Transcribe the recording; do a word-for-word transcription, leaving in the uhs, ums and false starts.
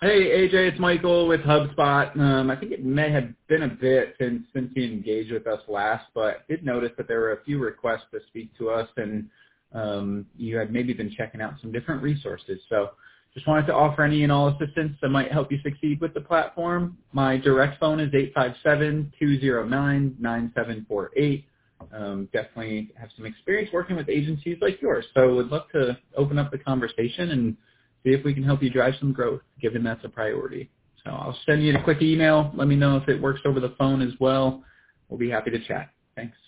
Hey, A J, it's Michael with HubSpot. Um, I think it may have been a bit since since you engaged with us last, but I did notice that there were a few requests to speak to us, and um, you had maybe been checking out some different resources. So just wanted to offer any and all assistance that might help you succeed with the platform. My direct phone is eight five seven, two zero nine, nine seven four eight. Um, definitely have some experience working with agencies like yours, so would love to open up the conversation and see if we can help you drive some growth, given that's a priority. So I'll send you a quick email. Let me know if it works over the phone as well. We'll be happy to chat. Thanks.